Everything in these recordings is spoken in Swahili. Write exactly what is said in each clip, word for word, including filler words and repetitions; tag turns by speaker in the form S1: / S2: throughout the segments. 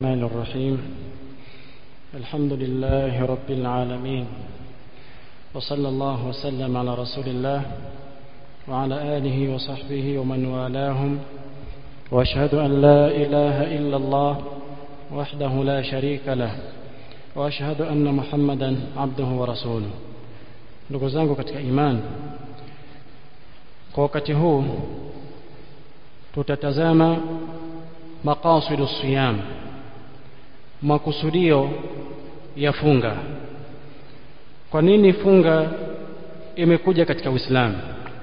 S1: الرحمن الرحيم. الحمد لله رب العالمين، وصلى الله وسلم على رسول الله وعلى آله وصحبه ومن والاهم، وأشهد أن لا إله إلا الله وحده لا شريك له، وأشهد أن محمدا عبده ورسوله. Ndugu zangu katika imani, kwa wakati huu tutatazama maqasidu siyam, makusudio ya funga. Kwa nini funga imekuja katika Uislamu?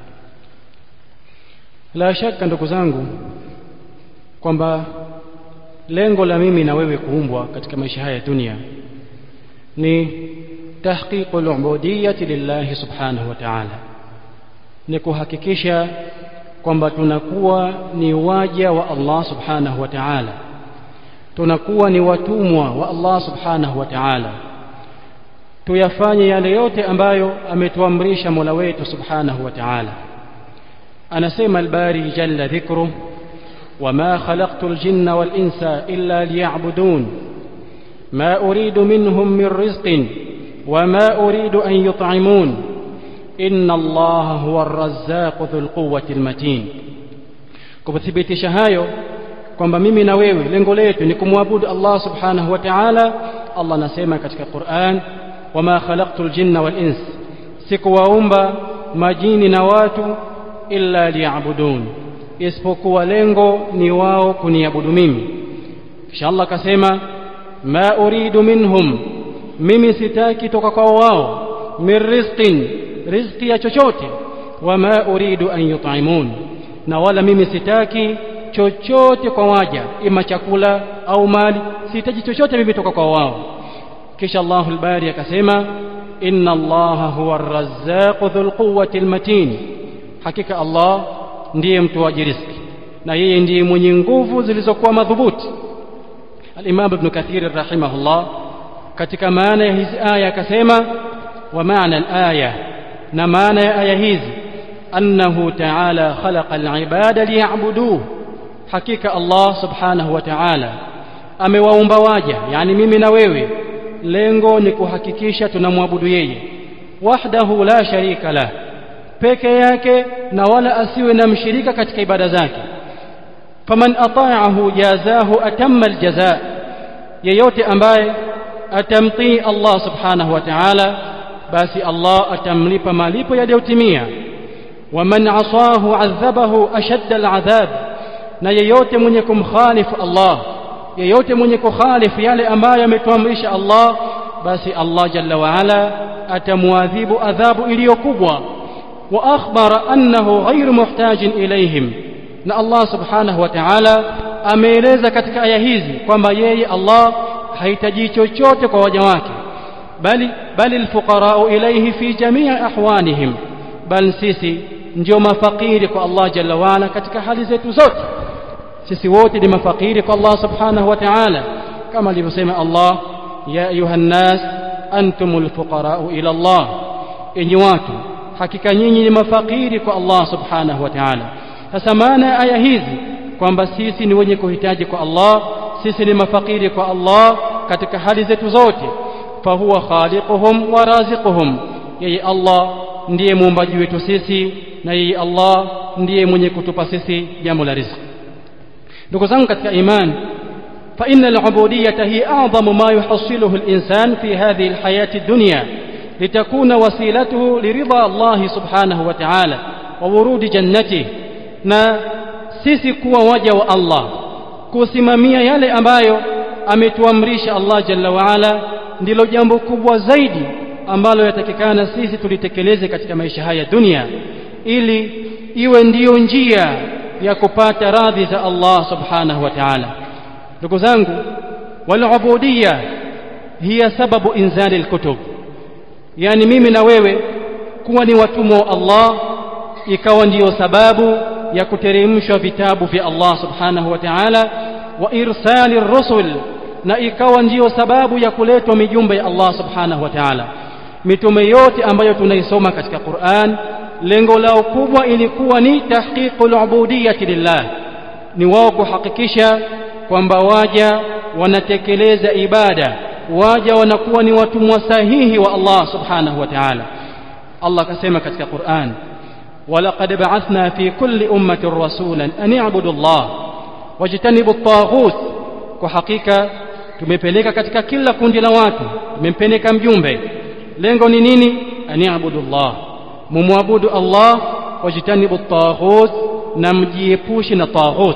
S1: La shaka ndugu zangu kwamba lengo la mimi na wewe kuumbwa katika maisha haya ya dunia ni tahqiqul ubudiyyati lillahi subhanahu wa ta'ala, ni kuhakikisha kwamba tunakuwa ni waja wa Allah subhanahu wa ta'ala, tunakuwa ni watumwa wa Allah subhanahu wa ta'ala, tuyafanye yale yote ambayo ametuamrisha Mola wetu subhanahu wa ta'ala. Anasema al-Bari jalla dhikru, wama khalaqtul jinna wal insa illa liya'budun ma uridu minhum min rizqin wama uridu an yut'imun inna Allaha huwa ar-razzaqu dhul quwwati al-matin. Kuthibitisha hayo kwamba mimi na wewe lengo letu ni kumwabudu Allah subhanahu wa ta'ala, Allah anasema katika Qur'an, wama khalaqtul jinna wal ins, sikuwaumba majini na watu illa liya'budun, isipokuwa lengo ni wao kuniabudu mimi. Kisha Allah akasema, ma uridu minhum, mimi sitaki toka kwa wao, min rizqin, riziki ya chochote, wama uridu an yut'imun, na wala mimi sitaki chochote kwa waja, ima chakula au mali, sitaji chochote mimi toka kwa wao. Kisha Allahul Bari akasema, inna Allaha huwa ar-razzaqu dhul quwwati al-matin, hakika Allah ndiye mtoaji riziki na yeye ndiye mwenye nguvu zilizokuwa madhubuti. Al-Imam Ibn Kathir rahimahullah katika maana ya hizi aya akasema, wa maana al-aya, na maana ya aya hizi, annahu ta'ala khalaqa al-ibada liya'buduhu, hakika Allah subhanahu wa ta'ala amewaumba waja, yani mimi na wewe, lengo ni kuhakikisha tunamwabudu yeye wahdahu la sharika la, peke yake na wala asiwe na mshirika katika ibada zake. Faman ata'ahu jazahu atamma aljazaa, yeyote ambaye atamtii Allah subhanahu wa ta'ala, basi Allah atamlipa malipo yaliyotimia. Waman asahu adhabahu ashadda aladhab, na yeyote mwenye kumkhalifu Allah, yeyote mwenye kukhalifu yale ambayo ametuamrisha Allah, basi Allah jalla wa ala atamuadhibu adhabu iliyokubwa. Wa akhbara annahu ghayru muhtajin ilayhim, na Allah subhanahu wa ta'ala ameeleza katika aya hizi kwamba yeye Allah hahitaji chochote kwa waja wake, bali bali alfuqara'u ilayhi fi jami'i ahwanihim, bal sisi ndio mafakiri kwa Allah jalla wa ala katika hali zetu zote. Sisi wote ni mafakiri kwa Allah subhanahu wa ta'ala, kama alivyosema Allah, ya ayuhan nas antumul fuqara'u ila Allah, enyi watu hakika nyinyi ni mafakiri kwa Allah subhanahu wa ta'ala. Sasa maana aya hizi kwamba sisi ni wenye kuhitaji kwa Allah, sisi ni mafakiri kwa Allah katika hali zetu zote. Fa huwa khaliquhum wa raziquhum, yeye Allah ndiye muumbaji wetu sisi, na yeye Allah ndiye mwenye kutupa sisi jambo la riziki. Ndugu zangu katika imani, fa innal ubudiyyata hi a'zamu ma yuhassiluhu al-insan fi hadhihi al-hayati ad-dunya litakuna wasilatuhu liridha Allah subhanahu wa ta'ala wa wurudi jannatihi. Na sisi kuwa waja wa Allah, kusimamia yale ambayo ametuamrisha Allah jalla wa ala, ndilo jambo kubwa zaidi ambalo yatakikana sisi tulitekeleze katika maisha haya dunia, ili iwe ndiyo njia ya kupata radhi za Allah subhanahu wa ta'ala. Ndugu zangu, wal ubudiyya hiya sababu inzali al-kutub, yani mimi na wewe kuwa ni watumwa wa Allah ikawa ndiyo sababu ya kuteremshwa vitabu vya Allah subhanahu wa ta'ala, wa irsali ar-rusul, na ikawa ndiyo sababu ya kuletwa mijumbe ya Allah subhanahu wa ta'ala. Mitume yote ambayo tunaisoma katika Qur'an, lengo lao kubwa ilikuwa ni tahqiqul ubudiyyati lillah, ni wao kuhakikisha kwamba waja wanatekeleza ibada, waja wanakuwa ni watumwa sahihi wa Allah subhanahu wa ta'ala. Allah akasema katika Qur'an, walaqad ba'athna fi kulli ummatin rasulan an i'budu Allah wajtanibu at-taghut, kwa hakika tumepeleka katika kila kundi la watu, tumempeleka mjumbe. Lengo ni nini? An i'budu Allah, mumwabudu Allah, wajtanibu at-taghut, na mjiepushe na taghut.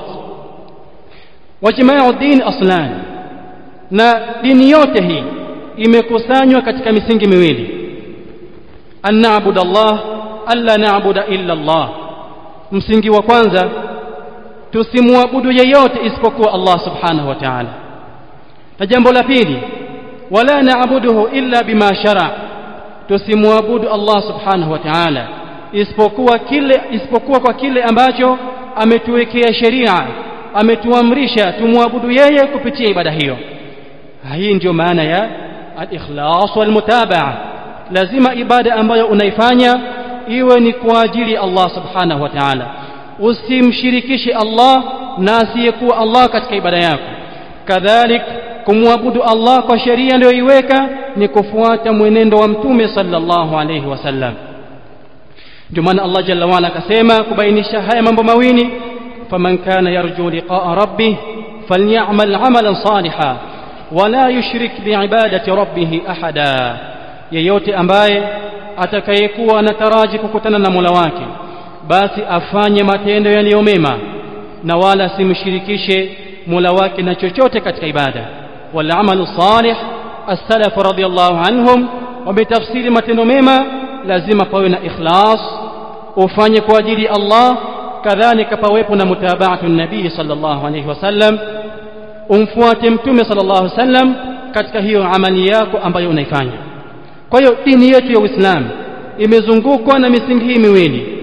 S1: Wajma'u din aslan, na dini yote hii imekusanywa katika misingi miwili: an na'budu Allah, alla na'budu illa Allah. Msingi wa kwanza, tusimwabudu yeyote isipokuwa Allah subhanahu wa ta'ala. Na jambo la pili, wala na'buduhu illa bima shara, tusimwabudu Allah subhanahu wa ta'ala isipokuwa kile isipokuwa kwa kile ambacho ametuwekea sheria, ametuamrisha tumwabudu yeye kupitia ibada hiyo. Hii ndio maana ya al-ikhlas wal mutabaa. Lazima ibada ambayo unaifanya iwe ni kwa ajili ya Allah subhanahu wa ta'ala. Usimshirikishe Allah na asiyekuwa Allah katika ibada yako. Kadhalik kumwabudu Allah kwa sheria ndio iweka ni kufuata mwenendo wa Mtume sallallahu alayhi wasallam. Ndio maana Allah jalla wa ala akasema kubainisha haya mambo mawili, faman kana yarju liqa'a rabbih falyamal 'amalan salihan wala yushrik biibadati rabbih ahada. Yeyote ambaye atakayekuwa anataraji kukutana na Mola wake, basi afanye matendo yaliyo mema na wala simshirikishe Mola wake na chochote katika ibada. Wal amalu salih, as-salaf radiyallahu anhum wametafsiri matendo mema lazima pawe na ikhlas, ufanye kwa ajili ya Allah, kadhalika pawepo na mutabaatu nabii sallallahu alayhi wasallam, umfuate Mtume sallallahu alayhi wasallam katika hiyo amali yako ambayo unaifanya. Kwa hiyo dini yetu ya Uislamu imezungukwa na misingi hii miwili: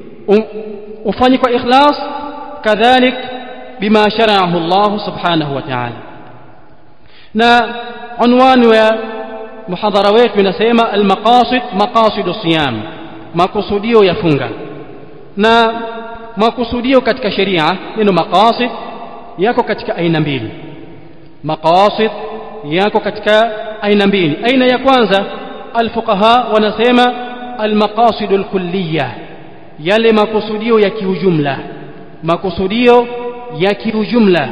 S1: ufanye kwa ikhlas, kadhalik bima shara'ahu Allah subhanahu wa ta'ala. Na unwani wa muhadhara wetu inasema al-maqasid, maqasidu siyam, makusudio ya funga. Na makusudio katika sheria, neno maqasid yako katika aina mbili. Maqasid yako katika aina mbili. Aina ya kwanza, al-fuqaha wanasema al-maqasidul kulliyah, yale makusudio ya kiujumla, makusudio ya kiujumla.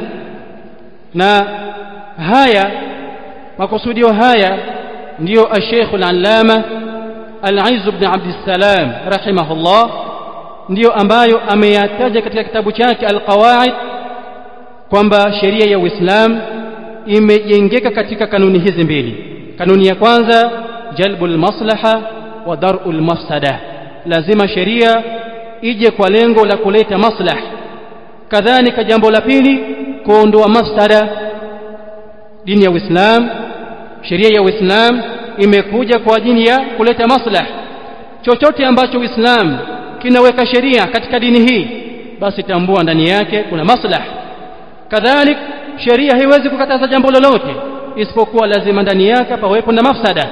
S1: Na haya makusudio haya ndio al-Sheikh al-Allama Al-Izz ibn Abd al-Salam rahimahullah ndio ambayo ameyataja katika kitabu chake Al-Qawaid, kwamba sheria ya Uislamu imejengeka katika kanuni hizi mbili. Kanuni ya kwanza, jalbul maslaha wa dar'ul mafsada, lazima sheria ije kwa lengo la kuleta maslaha. Kadhalika jambo la pili, kuondoa mafsada. Dini ya Uislamu, sheria ya Uislamu imekuja kwa ajili ya kuleta maslaha. Chochote ambacho Uislamu kinaweka sheria katika dini hii, basi tambua ndani yake kuna maslaha. Kadhalika sheria haiwezi kukataza jambo lolote isipokuwa lazima ndani yake pawepo na mafsada.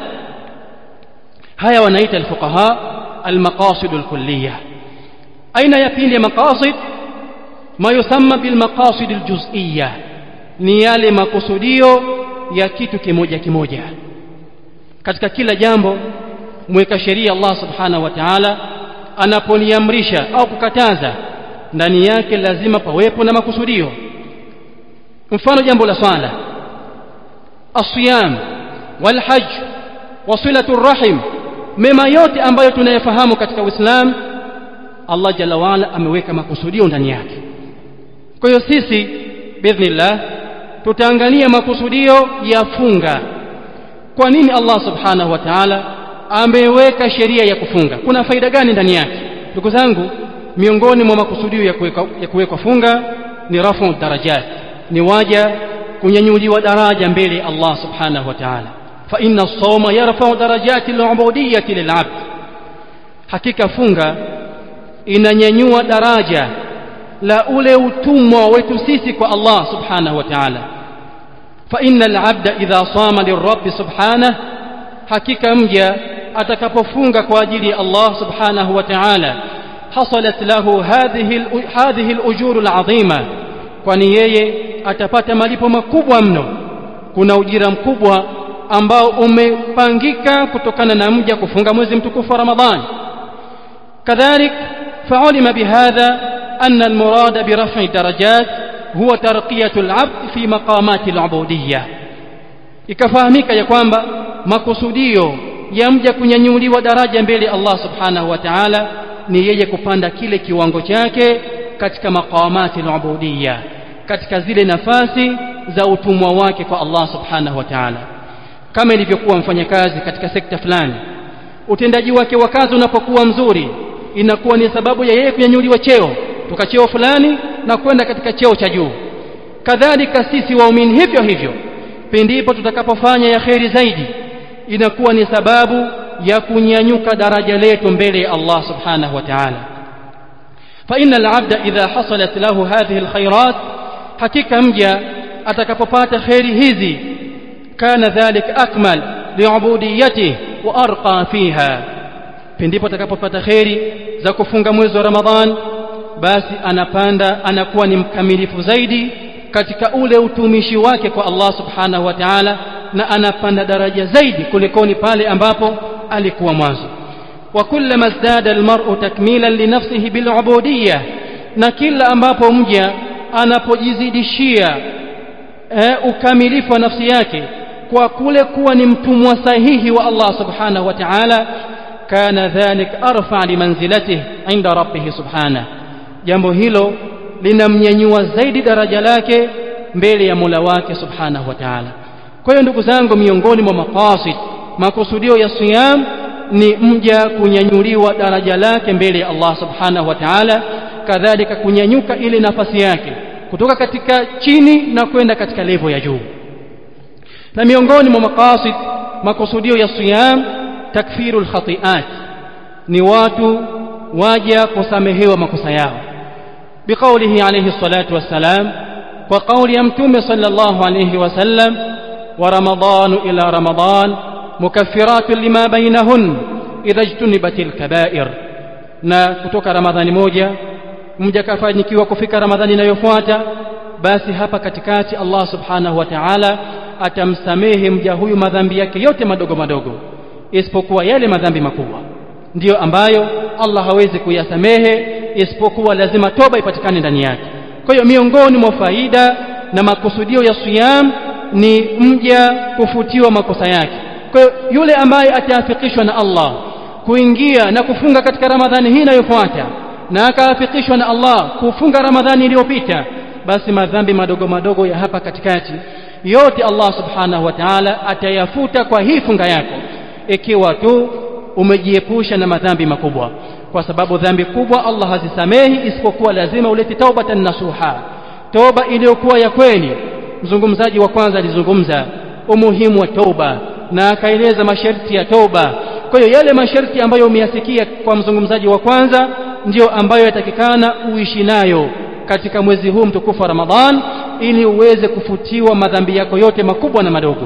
S1: Haya wanaita al-fuqaha al-maqasidul kulliyah. Aina ya pili ya maqasid, ma yusamma bil maqasidil juz'iyyah, ni yale makusudio ya kitu kimoja kimoja. Katika kila jambo mweka sheria Allah subhanahu wa ta'ala anapoliamrisha au kukataza, ndani yake lazima pawepo na makusudio. Mfano jambo la swala, as-siyam wal hajj wa silatur rahim, mema yote ambayo tunayafahamu katika Uislamu, Allah jalla wa ala ameweka makusudio ndani yake. Kwa hiyo sisi biidhnillah tutaangalia makusudio ya funga. Kwa nini Allah subhanahu wa ta'ala ameweka sheria ya kufunga? Kuna faida gani ndani yake? Ndugu zangu, miongoni mwa makusudio ya kuweka ya kuweka funga ni rafu darajat, ni waja kunyanyuliwa daraja mbele Allah subhanahu wa ta'ala. Fa inna as-sawma yarfa'u darajati al-'ubudiyyati lil-'abd, hakika funga inanyanyua daraja la ule utumwa wetu sisi kwa Allah subhanahu wa ta'ala. Fa innal 'abda idha sama lirabbi subhanahu, hakika mja atakapofunga kwa ajili ya Allah subhanahu wa ta'ala, hasalat lahu hadhihi hadhihi al-ujur al-'azima, kwani yeye atapata malipo makubwa mno. Kuna ujira mkubwa ambao umepangika kutokana na mja kufunga mwezi mtukufu wa Ramadhani. Kadhalik fa'ulima bihadha anna al-murad bi raf'i darajat huwa tarqiyatu al-'abd fi maqamati al-'ubudiyyah. Ikafahamika ya kwamba makusudio ya mja kunyanyuliwa daraja mbele Allah subhanahu wa ta'ala ni yeye kupanda kile kiwango chake katika maqamati al-'ubudiyyah, katika zile nafasi za utumwa wake kwa Allah subhanahu wa ta'ala. Kama ilivyokuwa mfanyakazi katika sekta fulani, utendaji wake wa kazi unapokuwa mzuri, inakuwa ni sababu ya yeye kunyanyuliwa cheo kutoka cheo fulani na kwenda katika cheo cha juu. Kadhalika sisi waumini hivyo hivyo, pindipo tutakapofanya ya kheri zaidi, inakuwa ni sababu ya kunyanyuka daraja letu mbele ya Allah subhanahu wa ta'ala. Fa innal 'abda idha hasalat lahu hadhihi alkhairat, hakika mja atakapopata kheri hizi, kana dhalik akmal li'ubudiyyatihi wa arqa fiha, pindipo atakapopata kheri za kufunga mwezi wa Ramadhan, basi anapanda, anakuwa ni mkamilifu zaidi katika ule utumishi wake kwa Allah subhanahu wa ta'ala, na anapanda daraja zaidi kulikoni pale ambapo alikuwa mwanzo. Wa kullama izdada almar'u takmilan li nafsihi bil 'ubudiyyah, na kila ambapo mja anapojizidishia eh, ukamilifu wa nafsi yake kwa kule kuwa ni mtumwa sahihi wa Allah subhanahu wa ta'ala, kana dhalik arfa li manzilatihi 'inda rabbih subhanahu, jambo hilo linamnyanyua zaidi daraja lake mbele ya Mola wake subhanahu wa ta'ala. Kwa hiyo ndugu zangu, miongoni mwa maqasid, makusudio ya siyam ni mja kunyanyuliwa daraja lake mbele ya Allah subhanahu wa ta'ala, kadhalika kunyanyuka ile nafasi yake kutoka katika chini na kwenda katika level ya juu. Na miongoni mwa maqasid, makusudio ya siyam, takfirul khati'at, ni watu waja kusamehewa makosa yao. Biqaulihi alayhi salatu wassalam, kwa kauli ya Mtume sallallahu alayhi wasallam, wa ramadhanu ila ramadhan mukaffiratun lima bainahun idha ijtunibatil kaba'ir, na kutoka Ramadhani moja mja kafanikiwa kufika Ramadhani inayofuata, basi hapa katikati Allah subhanahu wa ta'ala atamsamehe mja huyu madhambi yake yote madogo madogo, isipokuwa yale madhambi makubwa ndiyo ambayo Allah hawezi kuyasamehe, isipokuwa lazima toba ipatikane ndani yake. Kwa hiyo miongoni mwa faida na makusudio ya siyam ni mja kufutiwa makosa yake. Kwa hiyo yule ambaye ataafikishwa na Allah kuingia na kufunga katika Ramadhani hii inayofuata, na akaafikishwa na Allah kufunga Ramadhani iliyopita, basi madhambi madogo madogo ya hapa katikati yote Allah subhanahu wa ta'ala atayafuta kwa hii funga yako, ikiwa tu umejiepusha na madhambi makubwa. Kwa sababu dhambi kubwa Allah hazisamehi, isipokuwa lazima ulete taubatan nasuha, toba iliyokuwa ya kweli. Mzungumzaji wa kwanza alizungumza umuhimu wa toba na akaeleza masharti ya toba. Kwa hiyo yale masharti ambayo umeyasikia kwa mzungumzaji wa kwanza ndio ambayo yatakikana uishi nayo katika mwezi huu mtukufu wa Ramadhan, ili uweze kufutiwa madhambi yako yote makubwa na madogo.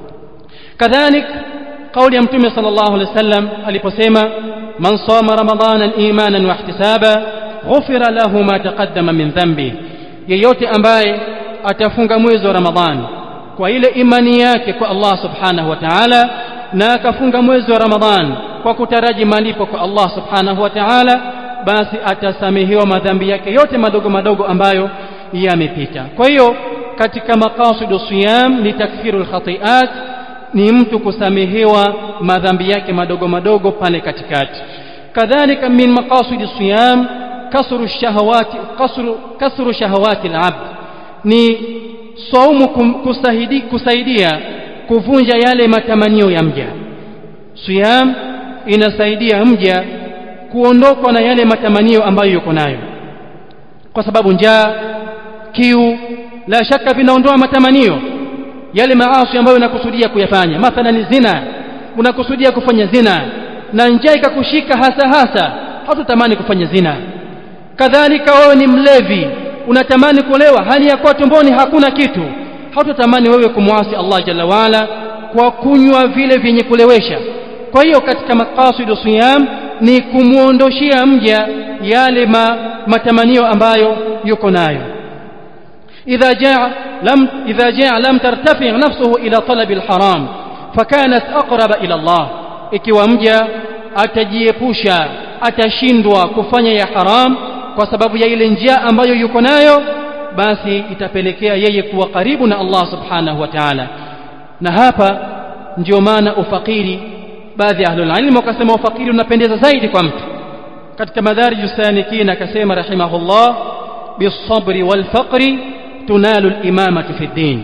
S1: Kadhalik kauli ya Mtume sallallahu alaihi wasallam aliposema, man sama ramadanan imanan wa ihtisaba ghufira lahu ma taqaddama min dhanbi, yeyote ambaye atafunga mwezi wa Ramadhani kwa ile imani yake kwa Allah subhanahu wa ta'ala, na akafunga mwezi wa Ramadhani kwa kutaraji malipo kwa Allah subhanahu wa ta'ala, basi atasamehewa madhambi yake yote madogo madogo ambayo yamepita. Kwa hiyo katika maqasidu siyam ni takfirul khati'at, ni mtu kusamehewa madhambi yake madogo madogo pale katikati. Kadhalika min maqasidi siyam kasru shahawati kasru kasru shahawati al-abd, ni saumu kusaidia kusaidia kuvunja yale matamanio ya mja. Siyam inasaidia mja kuondokwa na yale matamanio ambayo yuko nayo, kwa sababu njaa, kiu, la shaka vinaondoa matamanio. Yale maasi ambayo unakusudia kuyafanya, mathalan zina, unakusudia kufanya zina na njaa ikakushika hasa hasa, hautamani kufanya zina. Kadhalika wewe ni mlevi, unatamani kulewa hali ya kuwa tumboni hakuna kitu, hautamani wewe kumwasi Allah jalla waala kwa kunywa vile vyenye kulewesha. Kwa hiyo katika maqasidu siyam ni kumuondoshia mja yale ma, matamanio ambayo yuko nayo. idha jaa لم إذا جاع لم ترتفع نفسه إلى طلب الحرام فكانت أقرب إلى الله. ikiwa mja atajiepusha atashindwa kufanya ya haram kwa sababu ya ile njia ambayo yuko nayo, basi itapelekea yeye kuwa karibu na Allah subhanahu wa ta'ala. Na hapa ndio maana ufakiri, baadhi ya ahlul ilm wakasema ufakiri unapendeza zaidi kwa mtu. Katika Madarij Salikin akasema rahimahullah, bisabri wal faqri tunalu al-imamatu fi din.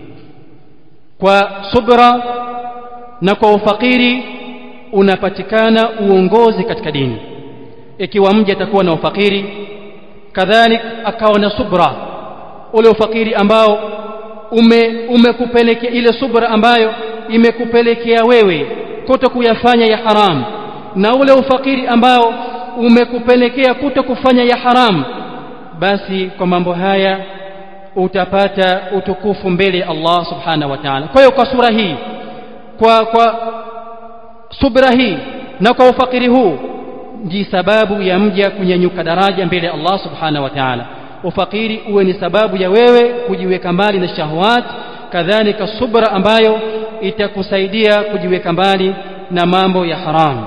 S1: Kwa subra na kwa ufakiri unapatikana uongozi katika dini. Ikiwa mja atakuwa na ufakiri kadhalik akawa na subra, ule ufakiri ambao ume umekupelekea ile subra ambayo imekupelekea wewe kuto kuyafanya ya haram, na ule ufakiri ambao umekupelekea kuto kufanya ya haram, basi kwa mambo haya utapata utukufu mbele ya Allah subhanahu wa ta'ala. Kwa hiyo kwa sura hii, kwa kwa subra hii na kwa ufakiri huu, ndi sababu ya mja kunyanyuka daraja mbele ya Allah subhanahu wa ta'ala. Ufakiri uwe ni sababu ya wewe kujiweka mbali na shahawat, kadhalika subra ambayo itakusaidia kujiweka mbali na mambo ya haram.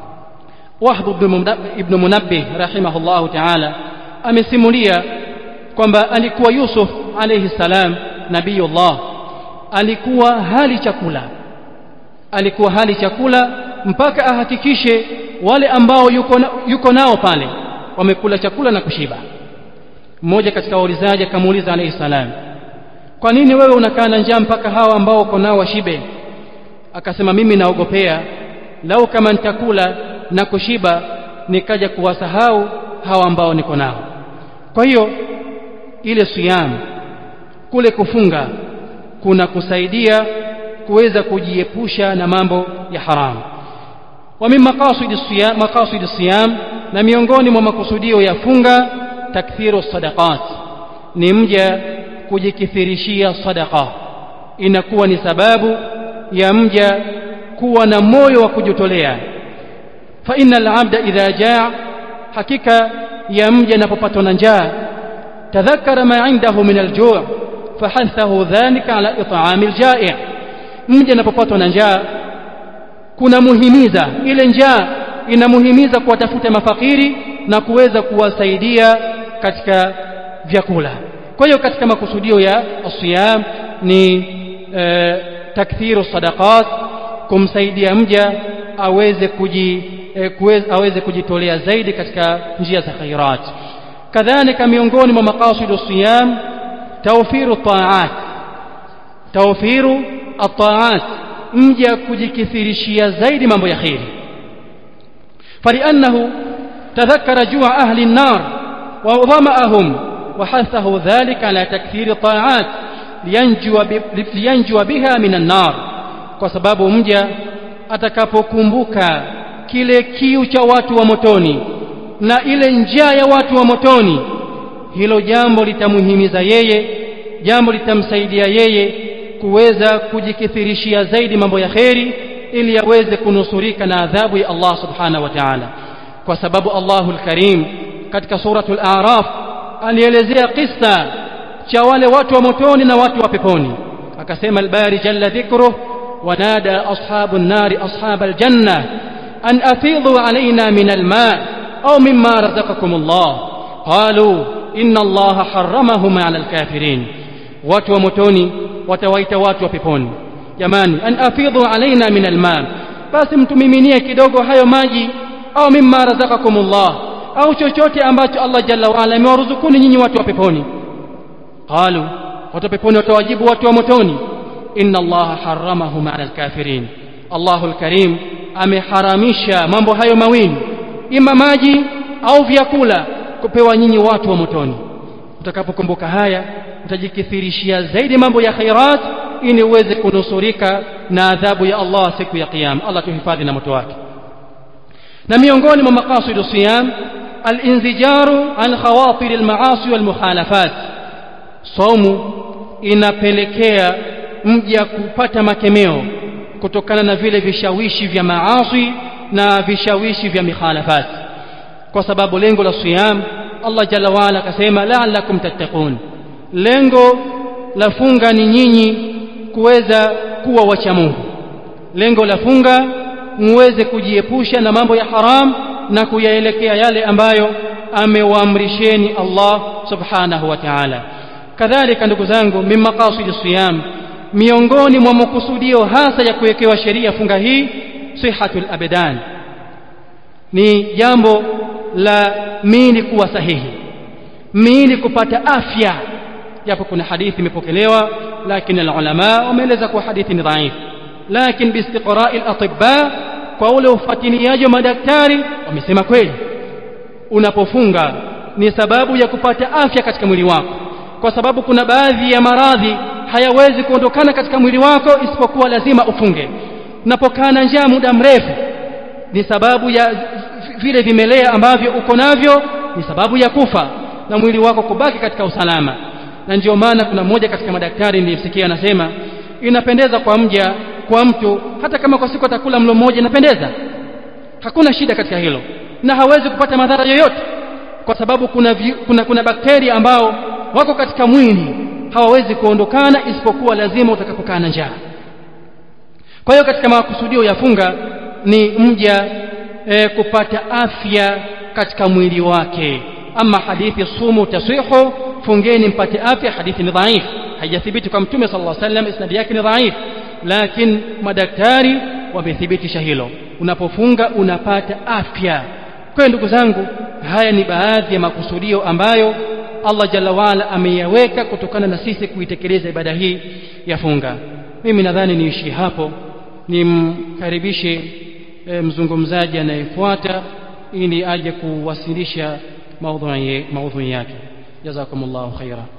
S1: Wahb ibn Munabbih rahimahullahu ta'ala amesimulia kwamba alikuwa Yusuf alayhi salam nabiyullah, alikuwa hali chakula alikuwa hali chakula mpaka ahakikishe wale ambao yuko, na, yuko nao pale wamekula chakula na kushiba. Mmoja katika waulizaji akamuuliza alayhi salam, kwa nini wewe unakaa na njaa mpaka hawa ambao uko nao washibe? Akasema, mimi naogopea lau kama nitakula na kushiba nikaja kuwasahau hawa ambao niko nao. Kwa hiyo ile siyam, kule kufunga, kuna kusaidia kuweza kujiepusha na mambo ya haramu. Wa min maqasid siyam maqasid siyam, na miongoni mwa makusudio ya funga, takthiru sadaqat, ni mja kujikithirishia sadaqa. Inakuwa ni sababu ya mja kuwa na moyo wa kujitolea. Fa innal abda idha jaa, hakika ya mja anapopatwa na njaa, tadhakkara ma indahu min al-ju' fahathahu dhalika ala it'amil ja'i'. Mja anapopatwa na njaa, kuna muhimiza ile njaa inamuhimiza kuwatafuta mafakiri na kuweza kuwasaidia katika vyakula. Kwa hiyo katika makusudio ya asiyam ni e, takthiru sadaqat, kumsaidia mja aweze kuji e, kuweza, aweze kujitolea zaidi katika njia za khairat. Kadhalika miongoni mwa maqasidu siyam tawfiru ta'at, tawfiru at-ta'at, mja kujikithirishia zaidi mambo ya khairi. فلأنه تذكر جوع أهل النار وظمأهم وحثه ذلك على تكثير الطاعات لينجو, لينجو بها من النار. kwa sababu mja atakapokumbuka kile kiu cha watu wa motoni na ile njaa ya watu wa motoni, hilo jambo litamuhimiza yeye, jambo litamsaidia yeye kuweza kujikithirishia zaidi mambo ya khairi, ili aweze kunusurika na adhabu ya Allah subhanahu wa ta'ala. Kwa sababu Allahul Karim katika suratul A'raf alielezea kisa cha wale watu wa motoni na watu wa peponi. Akasema, al-bari jalla dhikruhu wa nada ashabun nari ashabal janna an afidhu alayna min al-ma' aw mimma razaqakumullah qalu inna Allaha harramahuma 'ala al-kafirin. Watu wa motoni watawaita watu wa peponi, jamani, an afidhu alaina min alma, basi mtumiminie kidogo hayo maji, au mimma razaqakumullah, au chochote ambacho Allah jalla wa ala amewaruzukuni nyinyi watu wa peponi. Qalu, watu wa peponi watawajibu watu wa motoni, inna Allaha harramahum ala alkafirin, Allahul Karim ameharamisha mambo hayo mawili, ima maji au vyakula, kupewa nyinyi watu wa motoni. Utakapokumbuka haya utajikithirishia zaidi mambo ya khairat, ili uweze kunusurika na adhabu ya Allah siku ya kiyama. Allah tuhifadhi na moto wake. Na miongoni mwa maqasidu siyam al-inzijaru an khawatir al-maasi wal mukhalafat. Saumu inapelekea mja kupata makemeo kutokana na vile vishawishi vya maasi na vishawishi vya mikhalafat. Kwa sababu lengo la siyam, Allah jalla wa ala akasema, la'allakum tattaqun, lengo la funga ni nyinyi kuweza kuwa wacha Mungu. Lengo la funga muweze kujiepusha na mambo ya haram na kuyaelekea yale ambayo amewaamrisheni Allah subhanahu wa ta'ala. Kadhalika ndugu zangu, min maqasid as-siyam, miongoni mwa makusudio hasa ya kuwekewa sheria funga hii, sihatul abdan, ni jambo la miili kuwa sahihi, miili kupata afya. Japo kuna hadithi imepokelewa, lakini ulama wameeleza kuwa hadithi ni dhaif, lakini biistiqra'i al-atibba, kwa ule ufuatiliaji wa madaktari wamesema kweli unapofunga ni sababu ya kupata afya katika mwili wako, kwa sababu kuna baadhi ya maradhi hayawezi kuondokana katika mwili wako isipokuwa lazima ufunge. Unapokaa na njaa muda mrefu ni sababu ya vile vimelea ambavyo uko navyo, ni sababu ya kufa na mwili wako kubaki katika usalama. Na ndio maana kuna mmoja katika madaktari nilimsikia anasema inapendeza kwa mja kwa mtu hata kama kwa siku atakula mlo mmoja inapendeza, hakuna shida katika hilo, na hawezi kupata madhara yoyote, kwa sababu kuna kuna, kuna bakteria ambao wako katika mwili hawawezi kuondokana isipokuwa lazima utakapokaa na njaa. Kwa hiyo katika makusudio ya funga ni mja e, kupata afya katika mwili wake. Ama hadithi sumu tasihu, fungeni mpate afya, hadithi ni dhaif, haijathibiti kwa Mtume sallallahu alaihi wasallam, isnadi yake ni dhaif, lakini madaktari wamethibitisha hilo, unapofunga unapata afya. Kwa ndugu zangu, haya ni baadhi ya makusudio ambayo Allah jalla waala ameyaweka kutokana na sisi kuitekeleza ibada hii ya funga. Mimi nadhani niishi hapo, nimkaribishe e, mzungumzaji anayefuata ili aje kuwasilisha maudhui maudhui yake. Jazakumullahu khaira.